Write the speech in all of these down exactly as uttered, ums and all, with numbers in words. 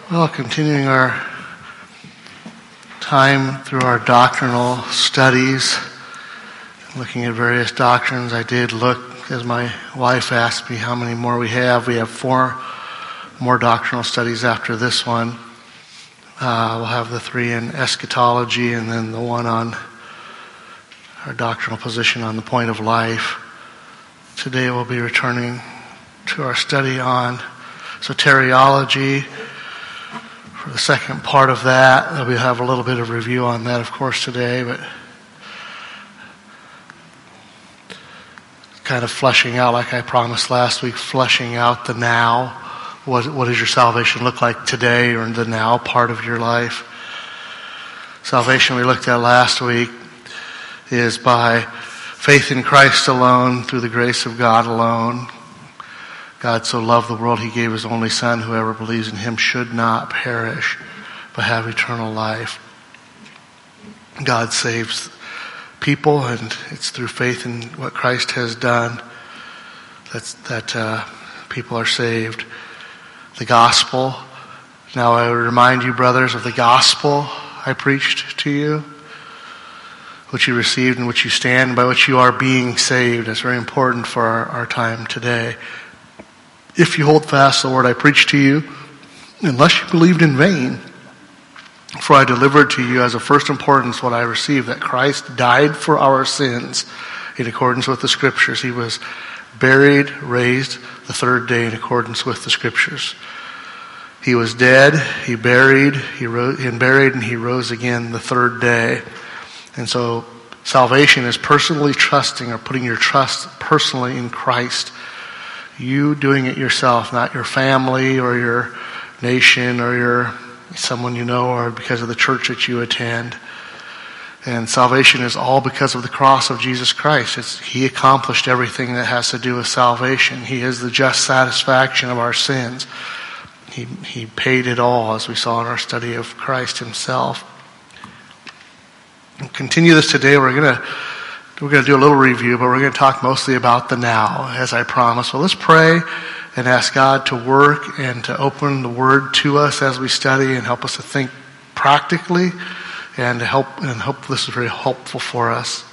Well, continuing our time through our doctrinal studies, looking at various doctrines, I did look, as my wife asked me how many more we have. We have four more doctrinal studies after this one. Uh, we'll have the three in eschatology and then the one on our doctrinal position on the point of life. Today we'll be returning to our study on soteriology. For the second part of that, we'll have a little bit of review on that, of course, today, but kind of fleshing out, like I promised last week, fleshing out the now. What, what does your salvation look like today or in the now part of your life? Salvation we looked at last week is by faith in Christ alone, through the grace of God alone. God so loved the world, he gave his only Son. Whoever believes in him should not perish, but have eternal life. God saves people, and it's through faith in what Christ has done that's, that uh, people are saved. The gospel. Now I would remind you, brothers, of the gospel I preached to you, which you received and which you stand, and by which you are being saved. That's very important for our, our time today. If you hold fast the word I preached to you, unless you believed in vain, for I delivered to you as of first importance what I received, that Christ died for our sins in accordance with the Scriptures. He was buried, raised the third day in accordance with the Scriptures. He was dead, he buried, he rose, and buried, and he rose again the third day. And so salvation is personally trusting or putting your trust personally in Christ. You doing it yourself, not your family or your nation or your someone you know or because of the church that you attend. And salvation is all because of the cross of Jesus Christ. It's, he accomplished everything that has to do with salvation. He is the just satisfaction of our sins. He, he paid it all, as we saw in our study of Christ himself. We'll continue this today. We're going to We're going to do a little review, but we're going to talk mostly about the now, as I promised. So let's pray and ask God to work and to open the Word to us as we study and help us to think practically and to help and hope this is very helpful for us.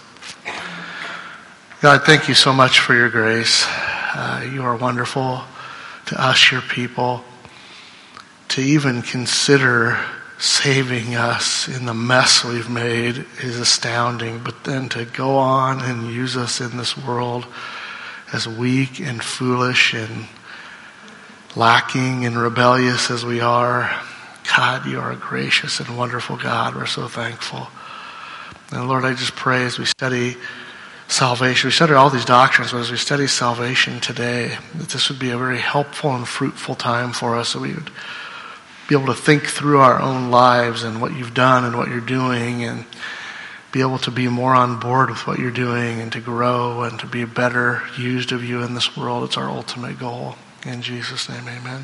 God, thank you so much for your grace. Uh, you are wonderful to us, your people, to even consider saving us in the mess we've made is astounding. But then to go on and use us in this world as weak and foolish and lacking and rebellious as we are, God, you are a gracious and wonderful God. We're so thankful. And Lord, I just pray as we study salvation, we study all these doctrines, but as we study salvation today, that this would be a very helpful and fruitful time for us, so we would be able to think through our own lives and what you've done and what you're doing, and be able to be more on board with what you're doing and to grow and to be better used of you in this world. It's our ultimate goal. In Jesus' name, amen.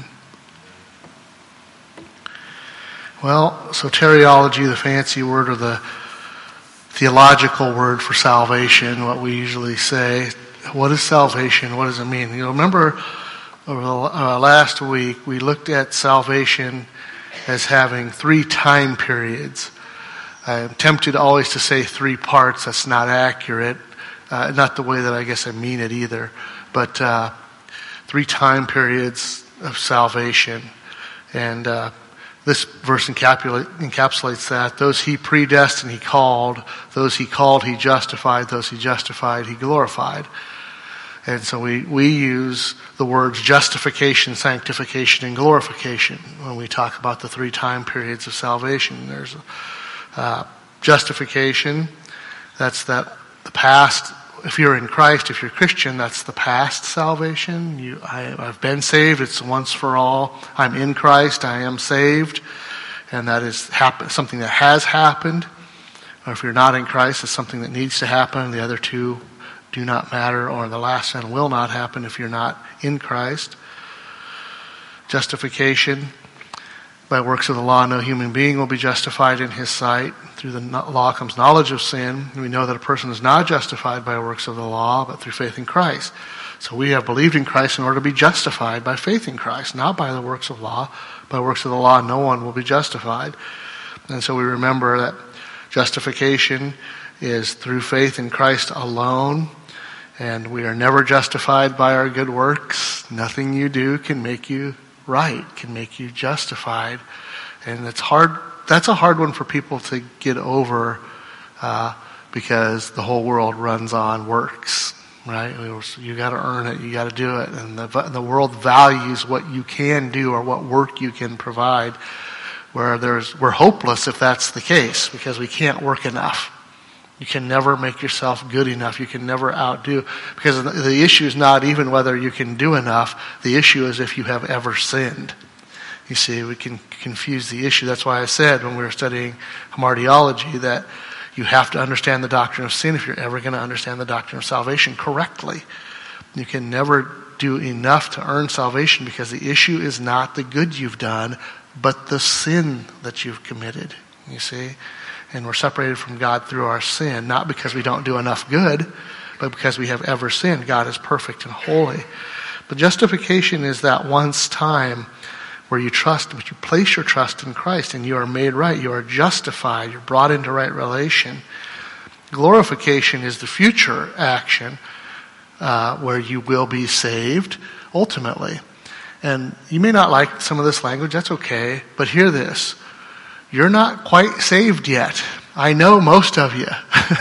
Well, soteriology, the fancy word or the theological word for salvation, what we usually say. What is salvation? What does it mean? You know, remember over the uh, last week we looked at salvation as having three time periods. I'm tempted always to say three parts. That's not accurate. Uh, not the way that I guess I mean it either. But uh, three time periods of salvation. And uh, this verse encapsulate, encapsulates that. Those he predestined, he called. Those he called, he justified. Those he justified, he glorified. And so we, we use the words justification, sanctification, and glorification when we talk about the three time periods of salvation. There's uh, justification, that's that the past. If you're in Christ, if you're Christian, that's the past salvation. You, I, I've been saved, it's once for all. I'm in Christ, I am saved. And that is happen, something that has happened. Or if you're not in Christ, it's something that needs to happen. The other two do not matter, or the last one will not happen if you're not in Christ. Justification. By works of the law, no human being will be justified in his sight. Through the law comes knowledge of sin. We know that a person is not justified by works of the law, but through faith in Christ. So we have believed in Christ in order to be justified by faith in Christ, not by the works of law. By works of the law, no one will be justified. And so we remember that justification is through faith in Christ alone, and we are never justified by our good works. Nothing you do can make you right, can make you justified. And it's hard, that's a hard one for people to get over, uh, because the whole world runs on works, right? You got to earn it, you got to do it, and the the world values what you can do or what work you can provide. Where there's we're hopeless if that's the case, because we can't work enough. You can never make yourself good enough. You can never outdo, because the issue is not even whether you can do enough. The issue is if you have ever sinned. You see, we can confuse the issue. That's why I said when we were studying hamartiology that you have to understand the doctrine of sin if you're ever going to understand the doctrine of salvation correctly. You can never do enough to earn salvation, because the issue is not the good you've done, but the sin that you've committed. You see? And we're separated from God through our sin, not because we don't do enough good, but because we have ever sinned. God is perfect and holy. But justification is that once time where you trust, but you place your trust in Christ and you are made right. You are justified. You're brought into right relation. Glorification is the future action uh, where you will be saved ultimately. And you may not like some of this language. That's okay. But hear this. You're not quite saved yet. I know most of you.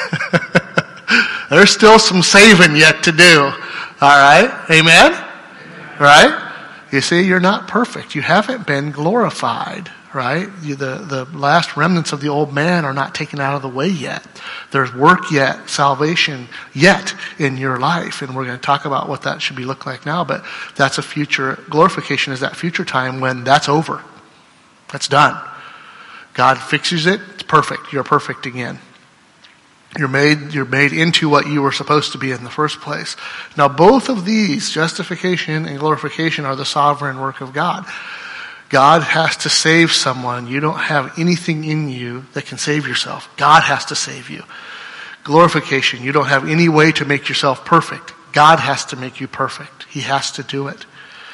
There's still some saving yet to do. All right? Amen? Amen? Right? You see, you're not perfect. You haven't been glorified, right? You, the, the last remnants of the old man are not taken out of the way yet. There's work yet, salvation yet in your life. And we're going to talk about what that should be look like now. But that's a future, glorification is that future time when that's over. That's done. God fixes it. It's perfect. You're perfect again. You're made, you're made into what you were supposed to be in the first place. Now, both of these, justification and glorification, are the sovereign work of God. God has to save someone. You don't have anything in you that can save yourself. God has to save you. Glorification, you don't have any way to make yourself perfect. God has to make you perfect. He has to do it.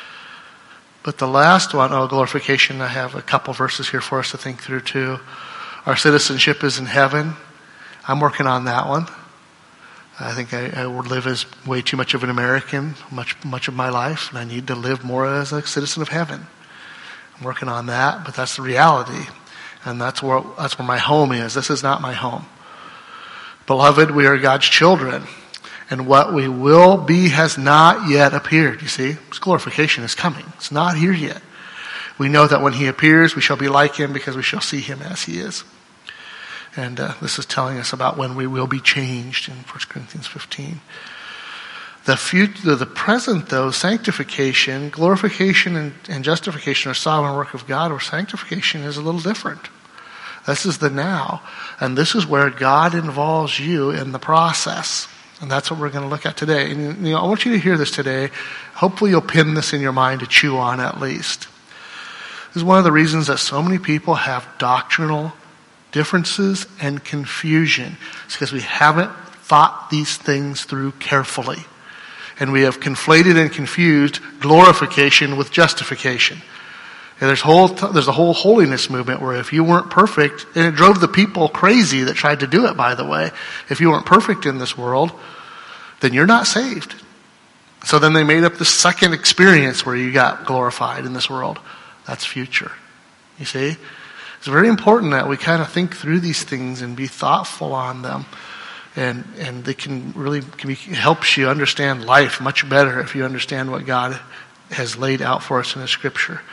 But the last one, oh, glorification, I have a couple verses here for us to think through too. Our citizenship is in heaven. I'm working on that one. I think I, I would live as way too much of an American much much of my life, and I need to live more as a citizen of heaven. I'm working on that, but that's the reality, and that's where that's where my home is. This is not my home. Beloved, we are God's children, and what we will be has not yet appeared. You see, His glorification is coming. It's not here yet. We know that when He appears, we shall be like Him because we shall see Him as He is. And uh, this is telling us about when we will be changed in First Corinthians fifteen. The future, the present, though, sanctification, glorification, and, and justification are sovereign work of God, or sanctification is a little different. This is the now. And this is where God involves you in the process. And that's what we're going to look at today. And you know, I want you to hear this today. Hopefully you'll pin this in your mind to chew on at least. This is one of the reasons that so many people have doctrinal differences and confusion. It's because we haven't thought these things through carefully. And we have conflated and confused glorification with justification. And there's whole there's a whole holiness movement where if you weren't perfect, and it drove the people crazy that tried to do it, by the way, if you weren't perfect in this world, then you're not saved. So then they made up the second experience where you got glorified in this world. That's future. You see? It's very important that we kind of think through these things and be thoughtful on them. And and they can really can be, helps you understand life much better if you understand what God has laid out for us in the Scripture.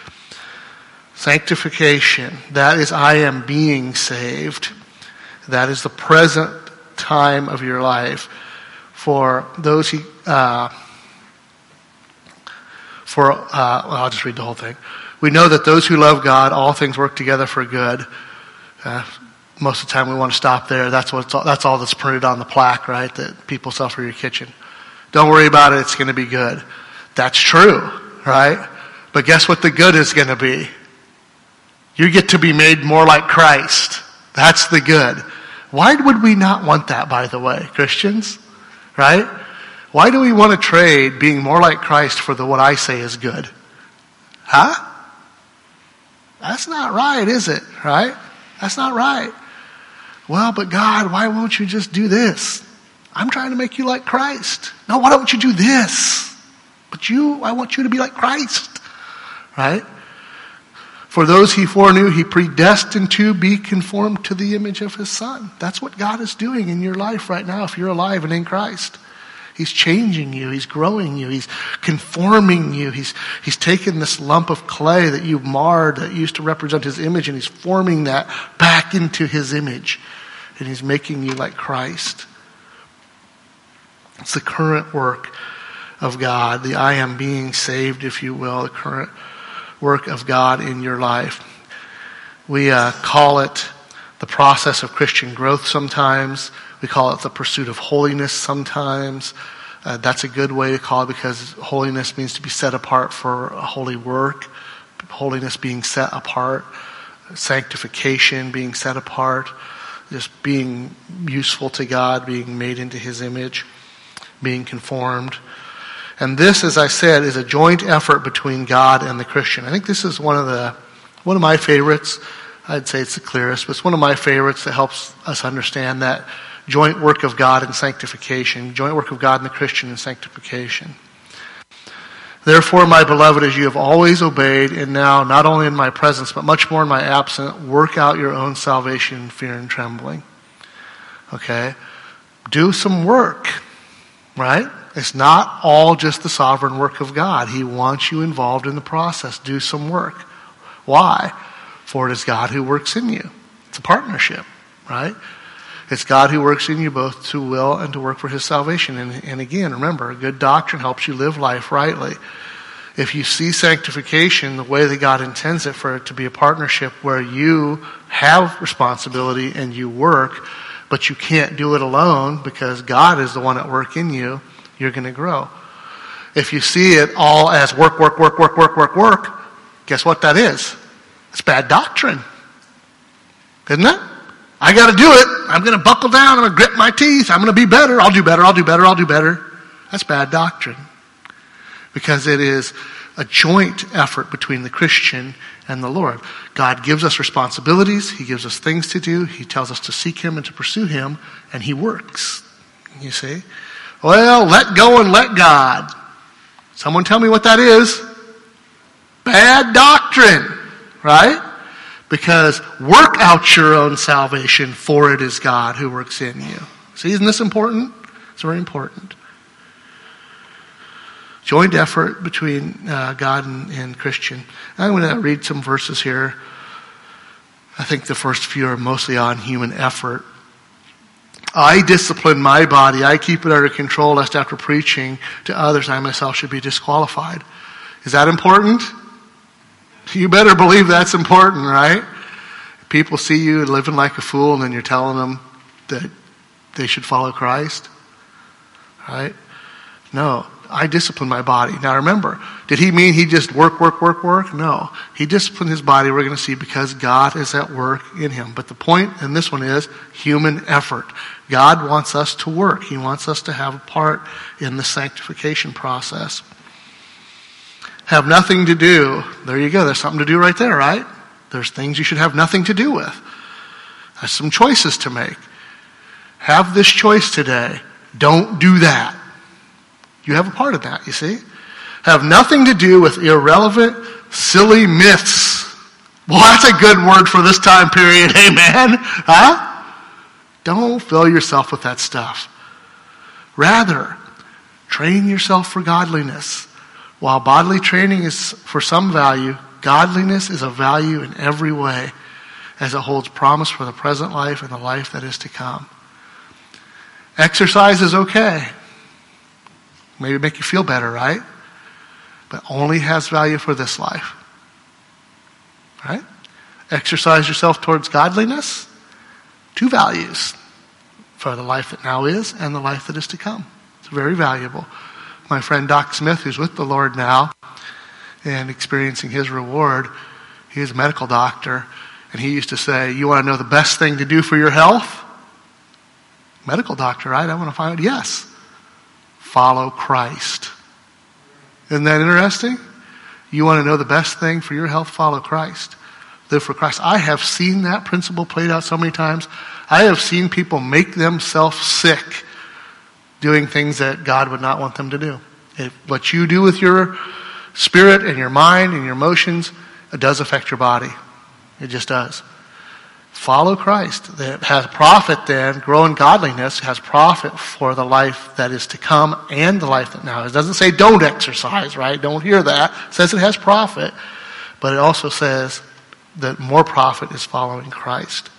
Sanctification, that is I am being saved. That is the present time of your life. For those who, uh, for, uh, well, I'll just read the whole thing. We know that those who love God, all things work together for good. Uh, most of the time we want to stop there. That's what's all, that's all that's printed on the plaque, right? That people sell for your kitchen. Don't worry about it. It's going to be good. That's true, right? But guess what the good is going to be? You get to be made more like Christ. That's the good. Why would we not want that, by the way, Christians? Right? Why do we want to trade being more like Christ for the what I say is good? Huh? That's not right, is it? Right? That's not right. Well, but God, why won't you just do this? I'm trying to make you like Christ. No, why don't you do this? But you, I want you to be like Christ. Right? For those he foreknew, he predestined to be conformed to the image of his Son. That's what God is doing in your life right now if you're alive and in Christ. He's changing you. He's growing you. He's conforming you. He's, he's taken this lump of clay that you marred that used to represent his image, and he's forming that back into his image. And he's making you like Christ. It's the current work of God, the I am being saved, if you will, the current work of God in your life. We uh, call it the process of Christian growth sometimes. We call it the pursuit of holiness sometimes. Uh, that's a good way to call it, because holiness means to be set apart for a holy work. Holiness being set apart. Sanctification being set apart. Just being useful to God, being made into his image, being conformed. And this, as I said, is a joint effort between God and the Christian. I think this is one of the one of my favorites. I'd say it's the clearest, but it's one of my favorites that helps us understand that joint work of God in sanctification, joint work of God and the Christian in sanctification. Therefore, my beloved, as you have always obeyed, and now not only in my presence, but much more in my absence, work out your own salvation in fear and trembling. Okay? Do some work, right? It's not all just the sovereign work of God. He wants you involved in the process. Do some work. Why? For it is God who works in you. It's a partnership, right? It's God who works in you both to will and to work for his salvation. And, and again, remember, a good doctrine helps you live life rightly. If you see sanctification the way that God intends it, for it to be a partnership where you have responsibility and you work, but you can't do it alone because God is the one at work in you, you're going to grow. If you see it all as work, work, work, work, work, work, work, guess what that is? It's bad doctrine. Isn't it? I got to do it. I'm going to buckle down. I'm going to grit my teeth. I'm going to be better. I'll do better. I'll do better. I'll do better. That's bad doctrine. Because it is a joint effort between the Christian and the Lord. God gives us responsibilities. He gives us things to do. He tells us to seek him and to pursue him. And he works. You see? Well, let go and let God. Someone tell me what that is. Bad doctrine. Right? Because work out your own salvation, for it is God who works in you. See, isn't this important? It's very important. Joint effort between uh, God and, and Christian. I'm going to read some verses here. I think the first few are mostly on human effort. I discipline my body. I keep it under control, lest after preaching to others, I myself should be disqualified. Is that important? You better believe that's important, right? People see you living like a fool, and then you're telling them that they should follow Christ, right? No, I discipline my body. Now remember, did he mean he just work, work, work, work? No. He disciplined his body, we're going to see, because God is at work in him. But the point in this one is human effort. God wants us to work. He wants us to have a part in the sanctification process. Have nothing to do. There you go. There's something to do right there, right? There's things you should have nothing to do with. There's some choices to make. Have this choice today. Don't do that. You have a part of that, you see? Have nothing to do with irrelevant, silly myths. Well, that's a good word for this time period. Amen? Huh? Don't fill yourself with that stuff. Rather, train yourself for godliness. While bodily training is for some value, godliness is of value in every way, as it holds promise for the present life and the life that is to come. Exercise is okay. Maybe make you feel better, right? But only has value for this life. Right? Exercise yourself towards godliness. Two values for the life that now is and the life that is to come. It's very valuable. My friend Doc Smith, who's with the Lord now and experiencing his reward, he is a medical doctor, and he used to say, you want to know the best thing to do for your health? Medical doctor, right? I want to find out, yes. follow Christ. Isn't that interesting? You want to know the best thing for your health? Follow Christ. Live for Christ. I have seen that principle played out so many times. I have seen people make themselves sick doing things that God would not want them to do. If what you do with your spirit and your mind and your emotions, it does affect your body. It just does. Follow Christ. That has profit then, grow in godliness, has profit for the life that is to come and the life that now is. It doesn't say don't exercise, right? Don't hear that. It says it has profit, but it also says that more profit is following Christ.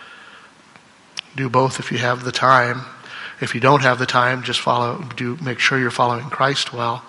Do both if you have the time. If you don't have the time, just follow, do make sure you're following Christ well.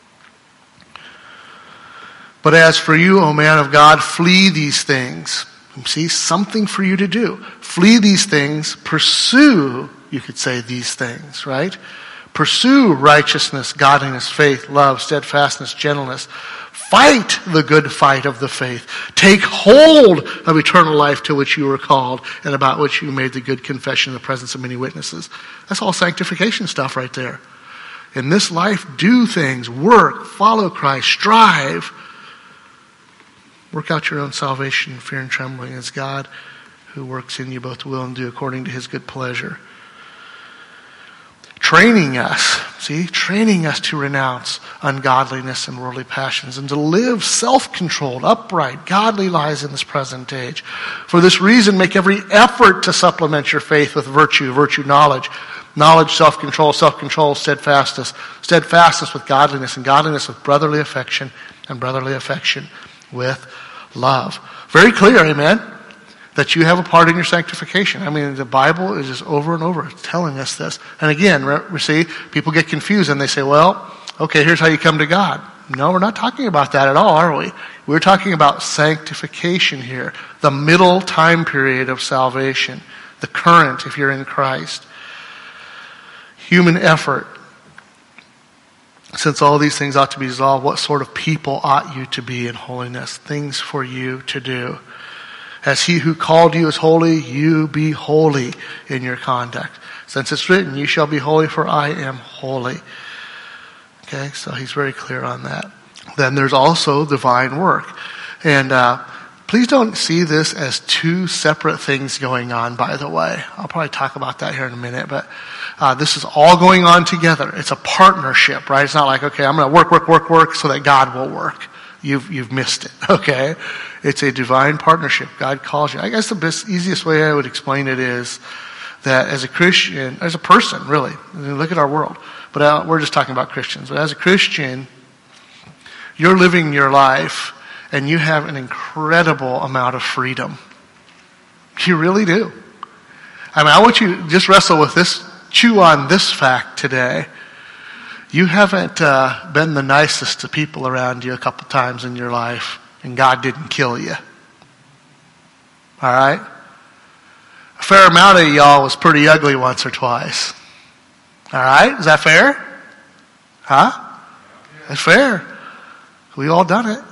But as for you, O man of God, flee these things. See, something for you to do. Flee these things. Pursue, you could say, these things, right? Pursue righteousness, godliness, faith, love, steadfastness, gentleness. Fight the good fight of the faith. Take hold of eternal life to which you were called and about which you made the good confession in the presence of many witnesses. That's all sanctification stuff right there. In this life, do things, work, follow Christ, strive. Work out your own salvation in fear and trembling as God who works in you both to will and do according to his good pleasure. Training us, see, training us to renounce ungodliness and worldly passions and to live self-controlled, upright, godly lives in this present age. For this reason, make every effort to supplement your faith with virtue, virtue knowledge, knowledge self-control, self-control steadfastness, steadfastness with godliness, and godliness with brotherly affection, and brotherly affection with love. Very clear, amen, that you have a part in your sanctification. I mean, the Bible is just over and over telling us this. And again, we see, people get confused and they say, well, okay, here's how you come to God. No, we're not talking about that at all, are we? We're talking about sanctification here, the middle time period of salvation, the current if you're in Christ. Human effort. Since all these things ought to be dissolved, what sort of people ought you to be in holiness? Things for you to do. As he who called you is holy, you be holy in your conduct. Since it's written, you shall be holy, for I am holy. Okay, so he's very clear on that. Then there's also divine work. And uh, please don't see this as two separate things going on, by the way. I'll probably talk about that here in a minute, but uh, this is all going on together. It's a partnership, right? It's not like, okay, I'm going to work, work, work, work so that God will work. You've you've missed it, okay? It's a divine partnership. God calls you. I guess the best, easiest way I would explain it is that as a Christian, as a person, really, look at our world. But uh, we're just talking about Christians. But as a Christian, you're living your life and you have an incredible amount of freedom. You really do. I mean, I want you to just wrestle with this, chew on this fact today. You haven't uh, been the nicest to people around you a couple times in your life, and God didn't kill you. All right? A fair amount of y'all was pretty ugly once or twice. All right? Is that fair? Huh? That's fair. We all done it.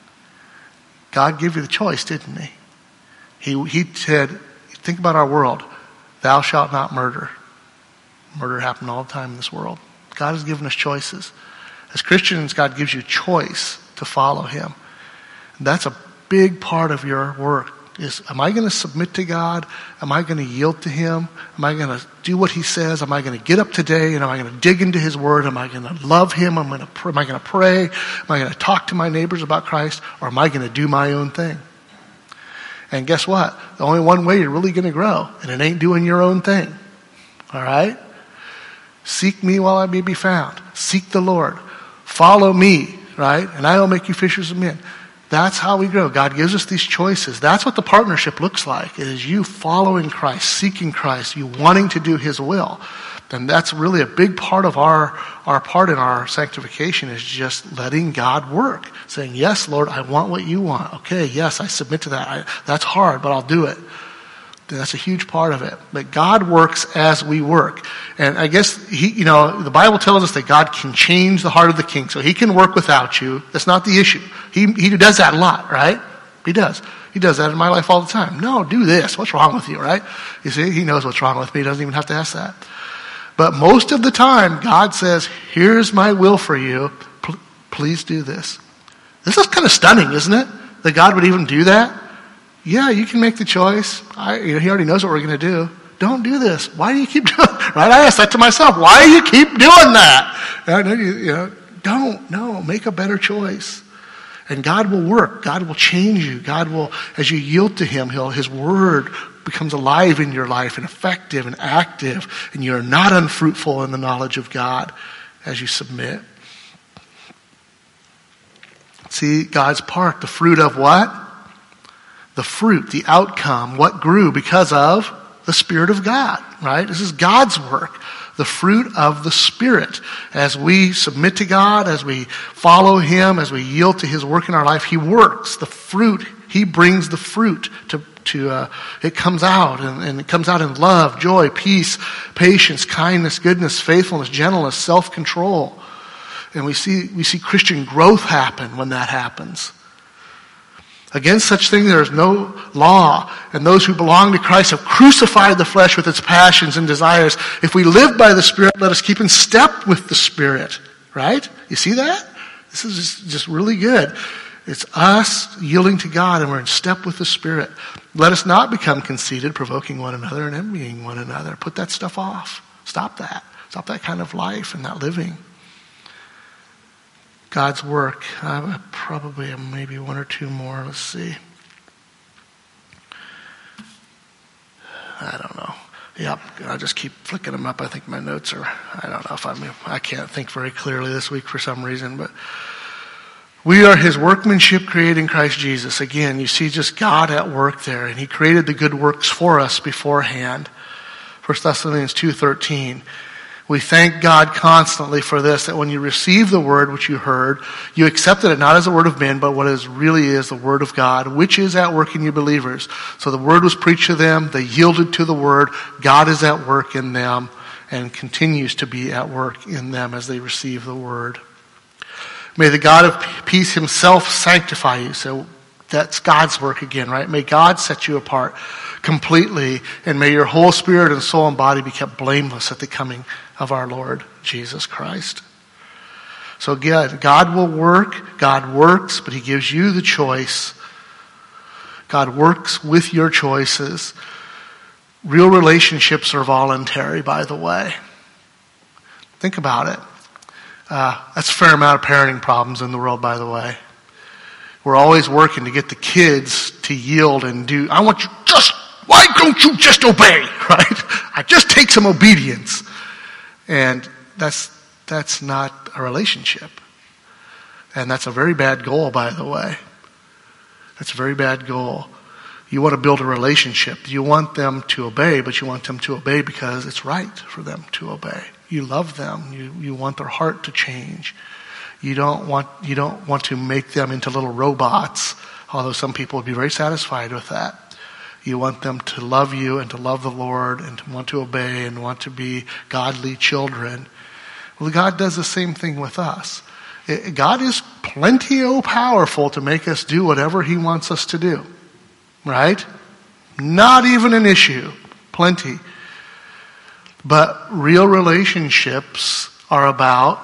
God gave you the choice, didn't he? He he said, think about our world. Thou shalt not murder. Murder happened all the time in this world. God has given us choices. As Christians, God gives you choice to follow him. And that's a big part of your work. Is, am I going to submit to God? Am I going to yield to him? Am I going to do what he says? Am I going to get up today and am I going to dig into his word? Am I going to love him? Am I going to, am I going to pray? Am I going to talk to my neighbors about Christ? Or am I going to do my own thing? And guess what? The only one way you're really going to grow, and it ain't doing your own thing. All right? Seek me while I may be found. Seek the Lord. Follow me, right? And I will make you fishers of men. That's how we grow. God gives us these choices. That's what the partnership looks like. It is you following Christ, seeking Christ, you wanting to do his will. And that's really a big part of our, our part in our sanctification is just letting God work. Saying, yes, Lord, I want what you want. Okay, yes, I submit to that. I, that's hard, but I'll do it. That's a huge part of it. But God works as we work. And I guess, he, you know, the Bible tells us that God can change the heart of the king. So he can work without you. That's not the issue. He, he does that a lot, right? He does. He does that in my life all the time. No, do this. What's wrong with you, right? You see, he knows what's wrong with me. He doesn't even have to ask that. But most of the time, God says, here's my will for you. P- please do this. This is kind of stunning, isn't it? That God would even do that. Yeah, you can make the choice. I, you know, he already knows what we're going to do. Don't do this. Why do you keep doing it? Right? I asked that to myself. Why do you keep doing that? You know, you know, don't. No, make a better choice. And God will work. God will change you. God will, as you yield to him, he'll, his word becomes alive in your life and effective and active. And you're not unfruitful in the knowledge of God as you submit. See, God's part, the fruit of what? The fruit, the outcome, what grew because of the Spirit of God, right? This is God's work. The fruit of the Spirit. As we submit to God, as we follow him, as we yield to his work in our life, he works. The fruit, he brings the fruit to, to uh, it comes out, and, and it comes out in love, joy, peace, patience, kindness, goodness, faithfulness, gentleness, self-control. And we see, we see Christian growth happen when that happens. Against such things there is no law, and those who belong to Christ have crucified the flesh with its passions and desires. If we live by the Spirit, let us keep in step with the Spirit. Right? You see that? This is just, just really good. It's us yielding to God, and we're in step with the Spirit. Let us not become conceited, provoking one another and envying one another. Put that stuff off. Stop that. Stop that kind of life and that living. God's work. I probably have maybe one or two more. Let's see. I don't know. Yep, I'll just keep flicking them up. I think my notes are, I don't know if I'm, I can't think very clearly this week for some reason, but we are his workmanship created in Christ Jesus. Again, you see just God at work there, and he created the good works for us beforehand. First Thessalonians two thirteen. We thank God constantly for this, that when you receive the word which you heard, you accepted it not as a word of men, but what it really is, the word of God, which is at work in you believers. So the word was preached to them, they yielded to the word, God is at work in them, and continues to be at work in them as they receive the word. May the God of peace himself sanctify you. So that's God's work again, right? May God set you apart completely, and may your whole spirit and soul and body be kept blameless at the coming of our Lord Jesus Christ. So again, God will work, God works, but he gives you the choice. God works with your choices. Real relationships are voluntary, by the way. Think about it. Uh, that's a fair amount of parenting problems in the world, by the way. We're always working to get the kids to yield and do, I want you just, why don't you just obey, right? I just take some obedience. And that's that's not a relationship. And that's a very bad goal, by the way. That's a very bad goal. You want to build a relationship. You want them to obey, but you want them to obey because it's right for them to obey. You love them. You you want their heart to change. You don't want you don't want to make them into little robots, although some people would be very satisfied with that. You want them to love you and to love the Lord and to want to obey and want to be godly children. Well, God does the same thing with us. It, God is plenty oh powerful to make us do whatever he wants us to do. Right? Not even an issue. Plenty. But real relationships are about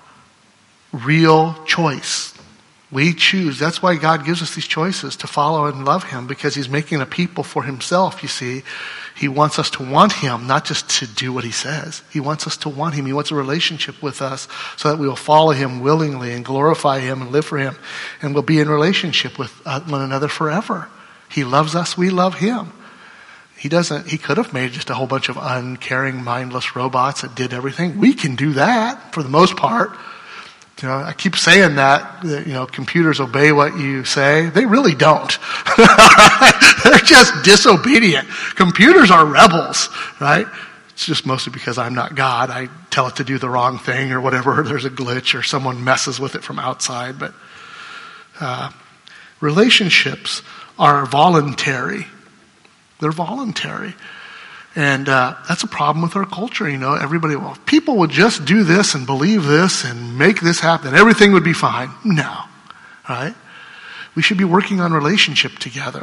real choice. We choose. That's why God gives us these choices, to follow and love him, because he's making a people for himself, you see. He wants us to want him, not just to do what he says. He wants us to want him. He wants a relationship with us so that we will follow him willingly and glorify him and live for him. And we'll be in relationship with one another forever. He loves us. We love him. He doesn't, he could have made just a whole bunch of uncaring, mindless robots that did everything. We can do that for the most part. You know, I keep saying that, that, you know, computers obey what you say. They really don't. They're just disobedient. Computers are rebels, right? It's just mostly because I'm not God. I tell it to do the wrong thing or whatever. There's a glitch or someone messes with it from outside. But uh, relationships are voluntary. They're voluntary. And uh, that's a problem with our culture, you know. Everybody, well, if people would just do this and believe this and make this happen, everything would be fine. No, right? We should be working on relationship together,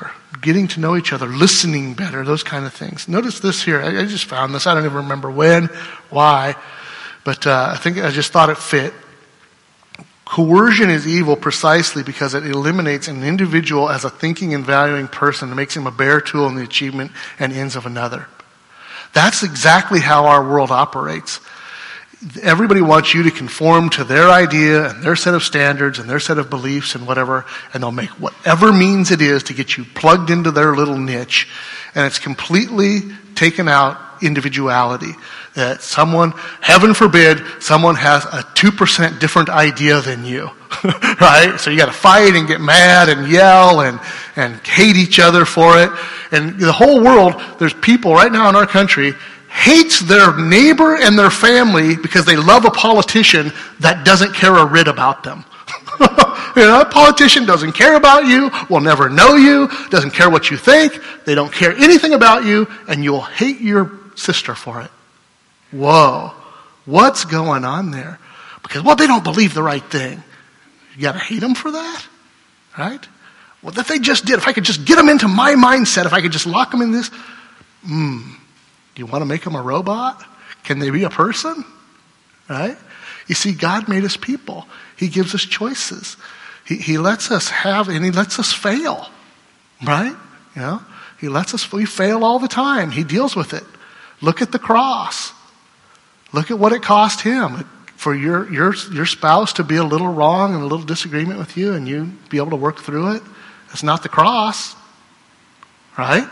getting to know each other, listening better, those kind of things. Notice this here. I, I just found this. I don't even remember when, why, but uh, I think I just thought it fit. Coercion is evil precisely because it eliminates an individual as a thinking and valuing person and makes him a bare tool in the achievement and ends of another. That's exactly how our world operates. Everybody wants you to conform to their idea and their set of standards and their set of beliefs and whatever, and they'll make whatever means it is to get you plugged into their little niche. And it's completely taken out individuality. That someone, heaven forbid, someone has a two percent different idea than you. Right? So you got to fight and get mad and yell and, and hate each other for it. And the whole world, there's people right now in our country hates their neighbor and their family because they love a politician that doesn't care a writ about them. You know, a politician doesn't care about you, will never know you, doesn't care what you think, they don't care anything about you, and you'll hate your sister for it. Whoa, what's going on there? Because, well, they don't believe the right thing. You got to hate them for that, right? Well, if they just did, if I could just get them into my mindset, if I could just lock them in this, hmm, do you want to make them a robot? Can they be a person? Right? You see, God made us people. He gives us choices. He, he lets us have, and he lets us fail, right? You know, he lets us, we fail all the time. He deals with it. Look at the cross. Look at what it cost him for your, your, your spouse to be a little wrong and a little disagreement with you and you be able to work through it. It's not the cross, right?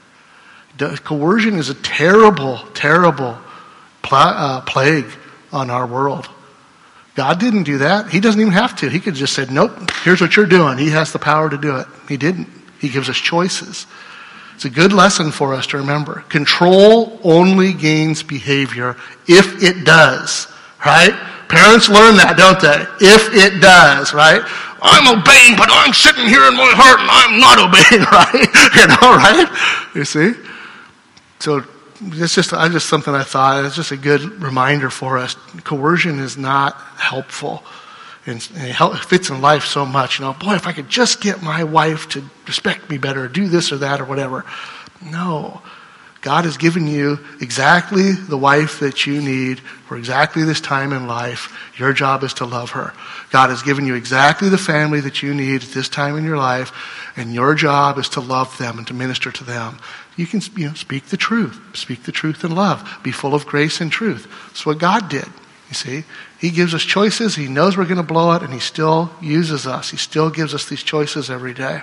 Coercion is a terrible, terrible pl- uh, plague on our world. God didn't do that. He doesn't even have to. He could have just said, nope, here's what you're doing. He has the power to do it. He didn't. He gives us choices. It's a good lesson for us to remember. Control only gains behavior if it does, right? Parents learn that, don't they? If it does, right? I'm obeying, but I'm sitting here in my heart and I'm not obeying, right? You know, right? You see? So it's just, I just something I thought, it's just a good reminder for us. Coercion is not helpful. And it fits in life so much. You know, boy, if I could just get my wife to respect me better, or do this or that or whatever. No. God has given you exactly the wife that you need for exactly this time in life. Your job is to love her. God has given you exactly the family that you need at this time in your life, and your job is to love them and to minister to them. You can, you know, speak the truth. Speak the truth in love. Be full of grace and truth. That's what God did. You see, he gives us choices. He knows we're going to blow it, and he still uses us. He still gives us these choices every day.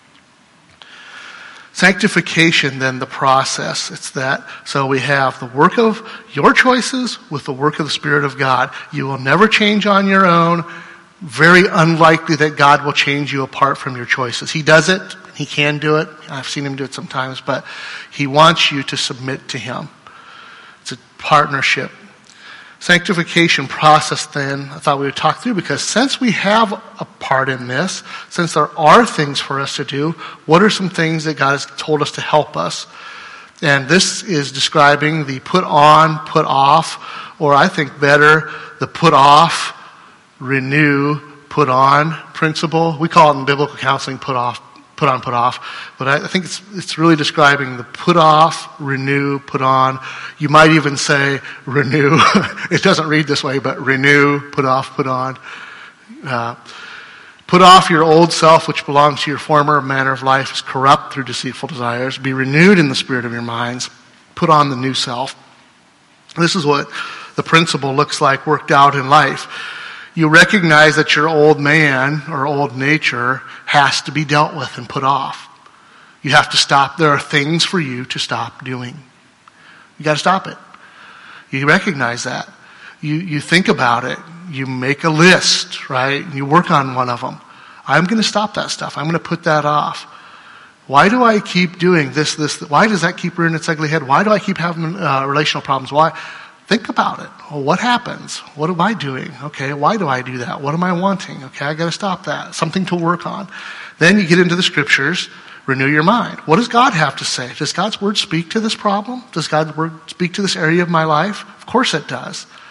Sanctification, then, the process. It's that. So we have the work of your choices with the work of the Spirit of God. You will never change on your own. Very unlikely that God will change you apart from your choices. He does it. He can do it. I've seen him do it sometimes, but he wants you to submit to him. It's a partnership. Sanctification process, then, I thought we would talk through, because since we have a part in this, since there are things for us to do, what are some things that God has told us to help us? And this is describing the put on, put off, or I think better, the put off, renew, put on principle. We call it in biblical counseling put off, put on, put off. But I think it's it's really describing the put off, renew, put on. You might even say renew. It doesn't read this way, but renew, put off, put on. Uh, put off your old self, which belongs to your former manner of life, is corrupt through deceitful desires. Be renewed in the spirit of your minds. Put on the new self. This is what the principle looks like worked out in life. You recognize that your old man or old nature has to be dealt with and put off. You have to stop. There are things for you to stop doing. You got to stop it. You recognize that. You you think about it. You make a list, right? You work on one of them. I'm going to stop that stuff. I'm going to put that off. Why do I keep doing this, this? Why does that keep rearing its ugly head? Why do I keep having uh, relational problems? Why? Think about it. Well, what happens? What am I doing? Okay, why do I do that? What am I wanting? Okay, I got to stop that. Something to work on. Then you get into the scriptures, renew your mind. What does God have to say? Does God's word speak to this problem? Does God's word speak to this area of my life? Of course it does.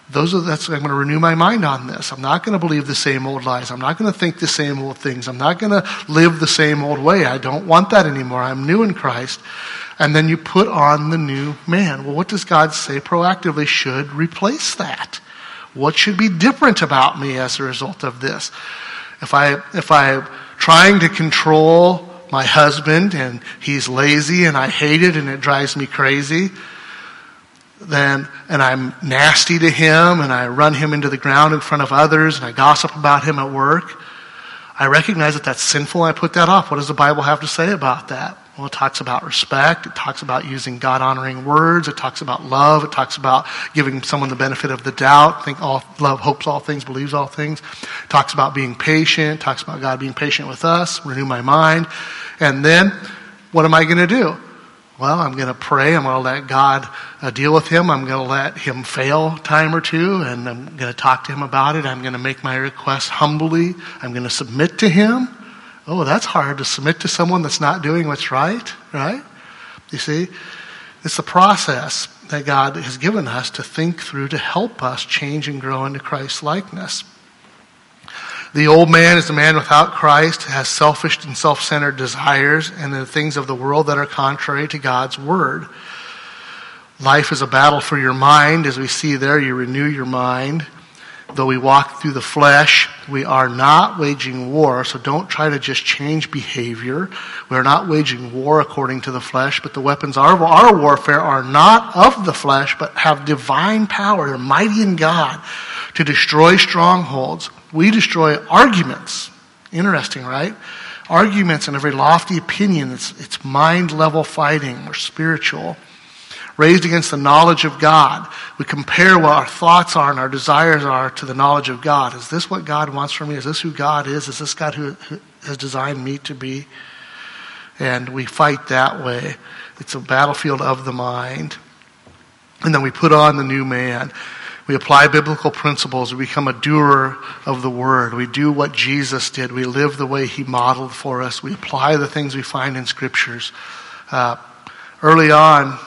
Those are, that's, I'm going to renew my mind on this. I'm not going to believe the same old lies. I'm not going to think the same old things. I'm not going to live the same old way. I don't want that anymore. I'm new in Christ. And then you put on the new man. Well, what does God say proactively should replace that? What should be different about me as a result of this? If I, if I'm trying to control my husband and he's lazy and I hate it and it drives me crazy, then, and I'm nasty to him and I run him into the ground in front of others and I gossip about him at work, I recognize that that's sinful and I put that off. What does the Bible have to say about that? Well, it talks about respect. It talks about using God-honoring words. It talks about love. It talks about giving someone the benefit of the doubt. Think all love hopes all things, believes all things. It talks about being patient. It talks about God being patient with us. Renew my mind. And then, what am I going to do? Well, I'm going to pray. I'm going to let God uh, deal with him. I'm going to let him fail a time or two, and I'm going to talk to him about it. I'm going to make my request humbly. I'm going to submit to him. Oh, that's hard to submit to someone that's not doing what's right, right? You see, it's the process that God has given us to think through to help us change and grow into Christ's likeness. The old man is the man without Christ, has selfish and self-centered desires and the things of the world that are contrary to God's word. Life is a battle for your mind. As we see there, you renew your mind. Though we walk through the flesh, we are not waging war, so don't try to just change behavior. We are not waging war according to the flesh, but the weapons of our warfare are not of the flesh, but have divine power. They're mighty in God to destroy strongholds. We destroy arguments. Interesting, right? Arguments and every lofty opinion. It's, it's mind-level fighting or spiritual. Raised against the knowledge of God. We compare what our thoughts are and our desires are to the knowledge of God. Is this what God wants from me? Is this who God is? Is this God who, who has designed me to be? And we fight that way. It's a battlefield of the mind. And then we put on the new man. We apply biblical principles. We become a doer of the word. We do what Jesus did. We live the way he modeled for us. We apply the things we find in scriptures. Uh, early on,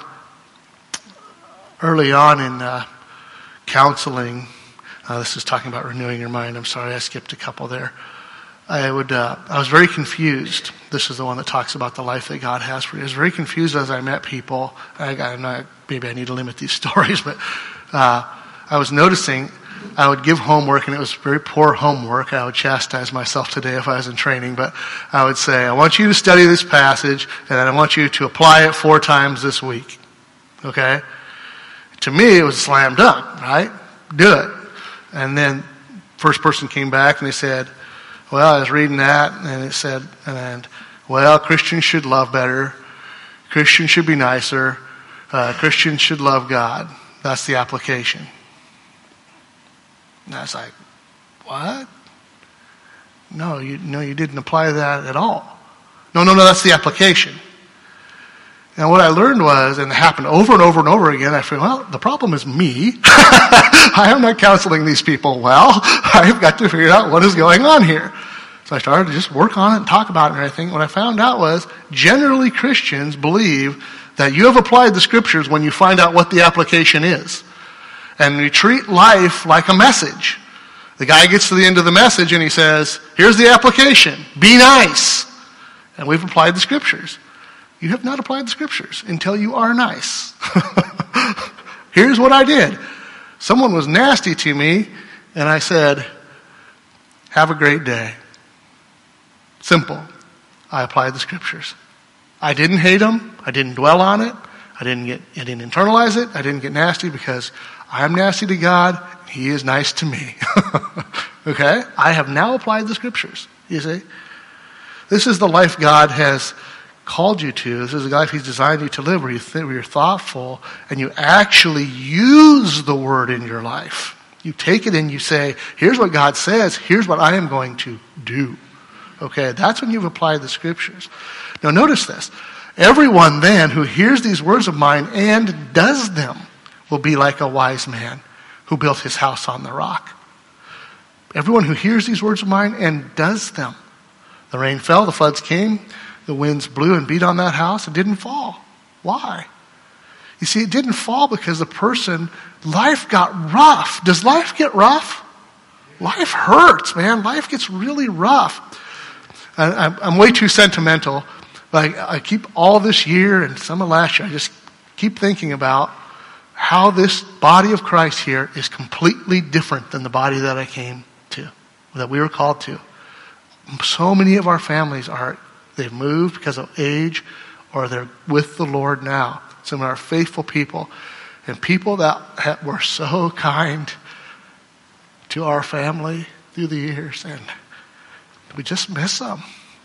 Early on in uh, counseling, uh, this is talking about renewing your mind. I'm sorry, I skipped a couple there. I would, uh, I was very confused. This is the one that talks about the life that God has for you. I was very confused as I met people. I, I'm not, maybe I need to limit these stories, but uh, I was noticing I would give homework, and it was very poor homework. I would chastise myself today if I was in training, but I would say, I want you to study this passage, and I want you to apply it four times this week. Okay? To me, it was a slam dunk, right? Do it. And then first person came back and they said, well, I was reading that and it said, and well, Christians should love better. Christians should be nicer. Uh, Christians should love God. That's the application. And I was like, what? No, you, no, you didn't apply that at all. No, no, no, that's the application. And what I learned was, and it happened over and over and over again, I figured, well, the problem is me. I am not counseling these people well. I've got to figure out what is going on here. So I started to just work on it and talk about it and everything. What I found out was, generally Christians believe that you have applied the scriptures when you find out what the application is. And we treat life like a message. The guy gets to the end of the message and he says, here's the application. Be nice. And we've applied the scriptures. You have not applied the scriptures until you are nice. Here's what I did. Someone was nasty to me, and I said, have a great day. Simple. I applied the scriptures. I didn't hate them. I didn't dwell on it. I didn't get, I didn't internalize it. I didn't get nasty because I'm nasty to God. He is nice to me. Okay? I have now applied the scriptures. You see? This is the life God has called you to. This is the life he's designed you to live, where, you think, where you're thoughtful and you actually use the word in your life. You take it and you say, here's what God says, here's what I am going to do. Okay, that's when you've applied the scriptures. Now notice this. Everyone then who hears these words of mine and does them will be like a wise man who built his house on the rock. Everyone who hears these words of mine and does them. The rain fell, the floods came, the winds blew and beat on that house. It didn't fall. Why? You see, it didn't fall because the person, life got rough. Does life get rough? Life hurts, man. Life gets really rough. I, I'm way too sentimental. But I, I keep all this year and some of last year, I just keep thinking about how this body of Christ here is completely different than the body that I came to, that we were called to. So many of our families are, they've moved because of age, or they're with the Lord now. Some of our faithful people, and people that were so kind to our family through the years, and we just miss them.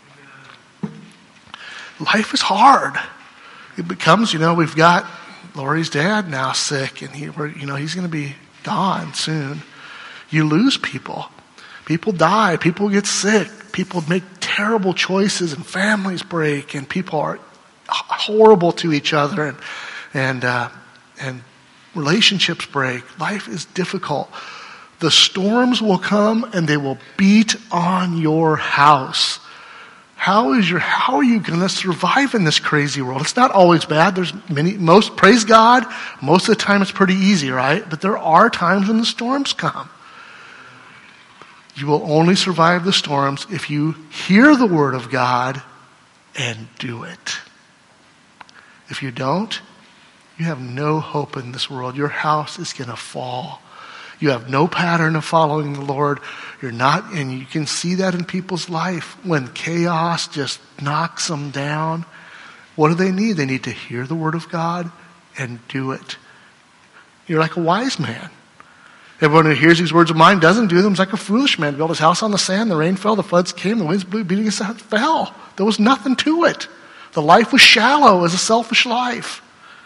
Life is hard. It becomes, you know, we've got Lori's dad now sick, and he, we're, you know, he's going to be gone soon. You lose people. People die. People get sick. People make terrible choices, and families break, and people are horrible to each other, and and uh, and relationships break. Life is difficult. The storms will come, and they will beat on your house. How is your how are you going to survive in this crazy world? It's not always bad. There's many most praise God. Most of the time, it's pretty easy, right? But there are times when the storms come. You will only survive the storms if you hear the word of God and do it. If you don't, you have no hope in this world. Your house is going to fall. You have no pattern of following the Lord. You're not, and you can see that in people's life. When chaos just knocks them down, what do they need? They need to hear the word of God and do it. You're like a wise man. Everyone who hears these words of mine doesn't do them is like a foolish man. Built his house on the sand, the rain fell, the floods came, the winds blew, beating against it, fell. There was nothing to it. The life was shallow. It was a selfish life.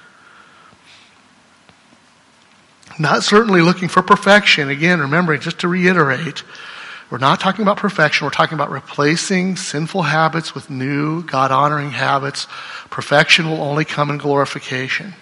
Not certainly looking for perfection. Again, remembering, just to reiterate, we're not talking about perfection. We're talking about replacing sinful habits with new, God-honoring habits. Perfection will only come in glorification.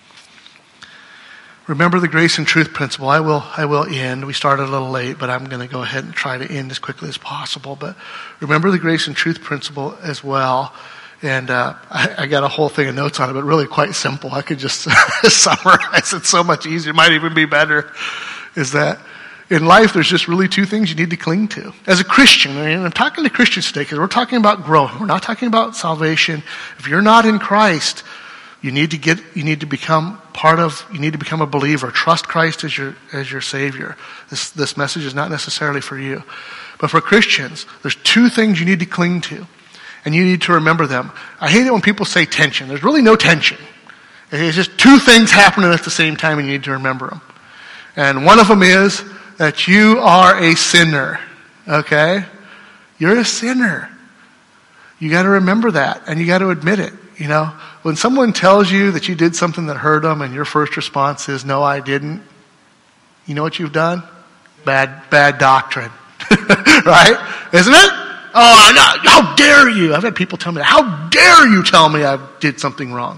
Remember the grace and truth principle. I will I will end. We started a little late, but I'm going to go ahead and try to end as quickly as possible. But remember the grace and truth principle as well. And uh, I, I got a whole thing of notes on it, but really quite simple. I could just summarize it so much easier. It might even be better. Is that in life there's just really two things you need to cling to. As a Christian, I mean, I'm talking to Christians today because we're talking about growing. We're not talking about salvation. If you're not in Christ, You need to get, you need to become part of, you need to become a believer. Trust Christ as your, as your Savior. This, this message is not necessarily for you. But for Christians, there's two things you need to cling to. And you need to remember them. I hate it when people say tension. There's really no tension. It's just two things happening at the same time and you need to remember them. And one of them is that you are a sinner. Okay? You're a sinner. You got to remember that and you got to admit it. You know, when someone tells you that you did something that hurt them and your first response is, no, I didn't. You know what you've done? Bad, bad doctrine. Right? Isn't it? Oh, no, how dare you? I've had people tell me that. How dare you tell me I did something wrong?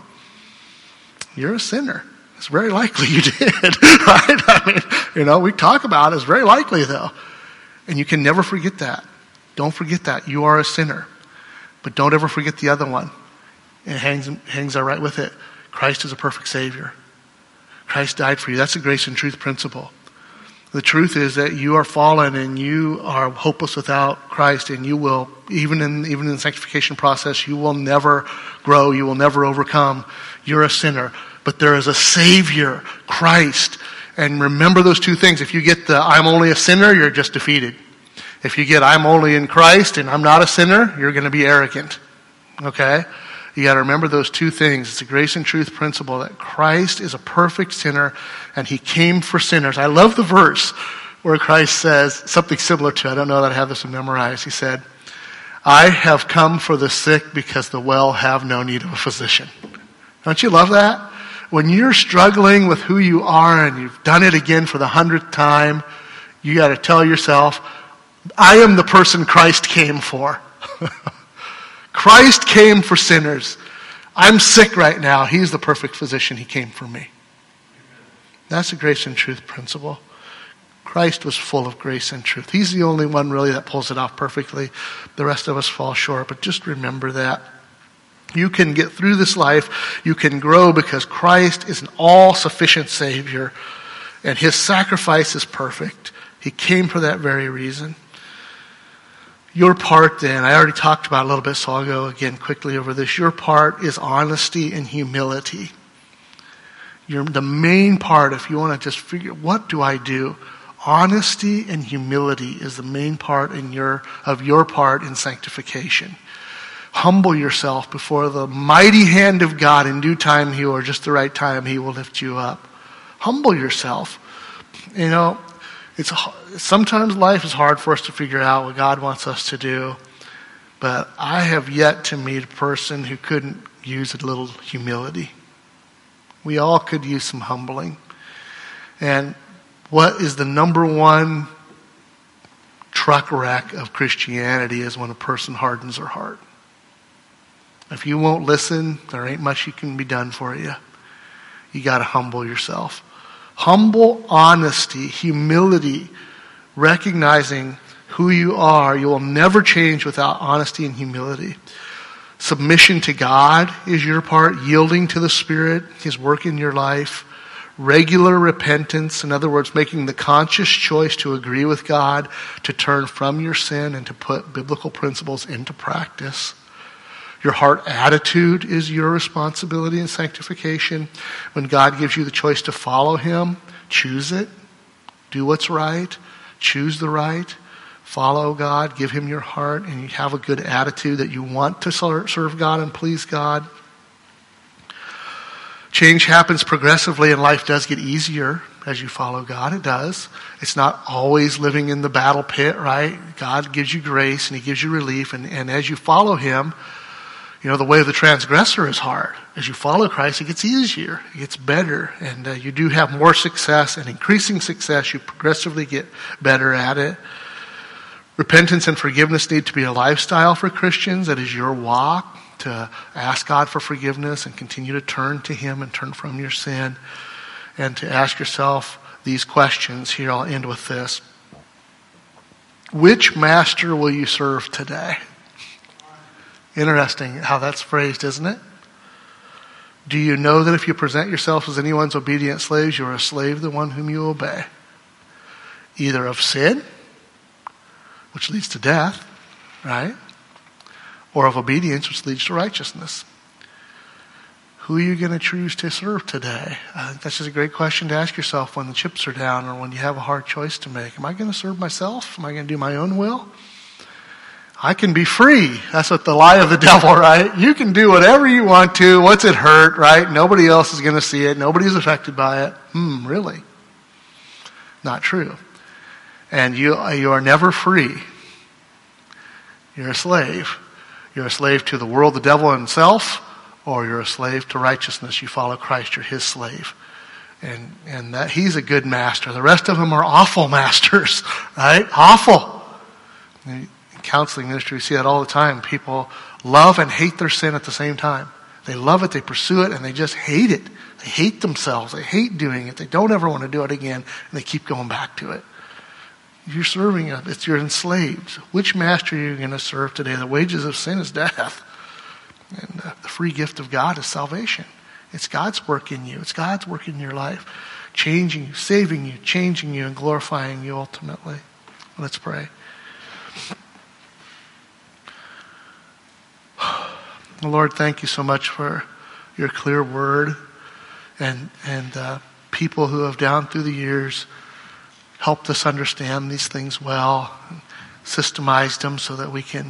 You're a sinner. It's very likely you did. Right? I mean, you know, we talk about it. It's very likely though. And you can never forget that. Don't forget that. You are a sinner. But don't ever forget the other one. It hangs, hangs there right with it. Christ is a perfect Savior. Christ died for you. That's the grace and truth principle. The truth is that you are fallen and you are hopeless without Christ, and you will, even in even in the sanctification process, you will never grow. You will never overcome. You're a sinner. But there is a Savior, Christ. And remember those two things. If you get the I'm only a sinner, you're just defeated. If you get I'm only in Christ and I'm not a sinner, you're going to be arrogant. Okay? You got to remember those two things. It's a grace and truth principle that Christ is a perfect sinner and he came for sinners. I love the verse where Christ says something similar to it. I don't know that I have this memorized. He said, I have come for the sick because the well have no need of a physician. Don't you love that? When you're struggling with who you are and you've done it again for the hundredth time, you got to tell yourself, I am the person Christ came for. Christ came for sinners. I'm sick right now. He's the perfect physician. He came for me. That's the grace and truth principle. Christ was full of grace and truth. He's the only one really that pulls it off perfectly. The rest of us fall short, but just remember that. You can get through this life. You can grow because Christ is an all-sufficient Savior, and his sacrifice is perfect. He came for that very reason. Your part then, I already talked about it a little bit, so I'll go again quickly over this. Your part is honesty and humility. Your, the main part, if you want to just figure, what do I do? Honesty and humility is the main part in your of your part in sanctification. Humble yourself before the mighty hand of God. In due time, he will, or just the right time, he will lift you up. Humble yourself. You know, it's sometimes life is hard for us to figure out what God wants us to do. But I have yet to meet a person who couldn't use a little humility. We all could use some humbling. And what is the number one truck wreck of Christianity is when a person hardens their heart. If you won't listen, there ain't much you can be done for you. You got to humble yourself. Humble honesty, humility, recognizing who you are. You will never change without honesty and humility. Submission to God is your part. Yielding to the Spirit, his work in your life. Regular repentance, in other words, making the conscious choice to agree with God, to turn from your sin, and to put biblical principles into practice. Your heart attitude is your responsibility in sanctification. When God gives you the choice to follow him, choose it. Do what's right. Choose the right. Follow God. Give him your heart. And you have a good attitude that you want to serve God and please God. Change happens progressively and life does get easier as you follow God. It does. It's not always living in the battle pit, right? God gives you grace and he gives you relief. And, and as you follow him, you know, the way of the transgressor is hard. As you follow Christ, it gets easier. It gets better. And uh, you do have more success and increasing success. You progressively get better at it. Repentance and forgiveness need to be a lifestyle for Christians. That is your walk, to ask God for forgiveness and continue to turn to him and turn from your sin. And to ask yourself these questions. Here, I'll end with this. Which master will you serve today? Interesting how that's phrased, isn't it? Do you know that if you present yourself as anyone's obedient slaves, you are a slave to the one whom you obey? Either of sin, which leads to death, right? Or of obedience, which leads to righteousness. Who are you going to choose to serve today? I think that's just a great question to ask yourself when the chips are down or when you have a hard choice to make. Am I going to serve myself? Am I going to do my own will? I can be free. That's what the lie of the devil, right? You can do whatever you want to. What's it hurt, right? Nobody else is going to see it. Nobody's affected by it. Hmm, really? Not true. And you, you are never free. You're a slave. You're a slave to the world, the devil himself, or you're a slave to righteousness. You follow Christ. You're his slave. And, and that he's a good master. The rest of them are awful masters, right? Awful. Counseling ministry, we see that all the time. People love and hate their sin at the same time. They love it, they pursue it, and they just hate it. They hate themselves. They hate doing it. They don't ever want to do it again, and they keep going back to it. You're serving it. It's you're enslaved. Which master are you going to serve today? The wages of sin is death. And uh, the free gift of God is salvation. It's God's work in you. It's God's work in your life. Changing you, saving you, changing you, and glorifying you ultimately. Let's pray. Lord, thank you so much for your clear word and and uh, people who have down through the years helped us understand these things well, systemized them so that we can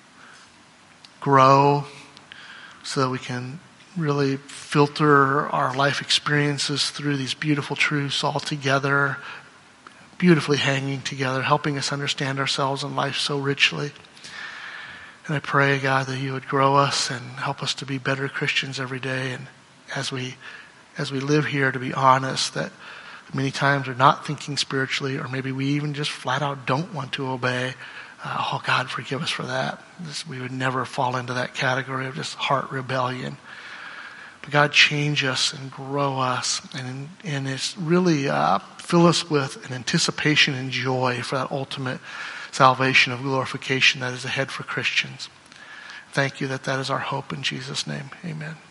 grow, so that we can really filter our life experiences through these beautiful truths all together, beautifully hanging together, helping us understand ourselves and life so richly. And I pray, God, that you would grow us and help us to be better Christians every day. And as we as we live here, to be honest, that many times we're not thinking spiritually, or maybe we even just flat out don't want to obey. Uh, oh, God, forgive us for that. This, we would never fall into that category of just heart rebellion. But God, change us and grow us. And, and it's really uh, fill us with an anticipation and joy for that ultimate salvation of glorification that is ahead for Christians. thank you that that is our hope in Jesus' name. Amen.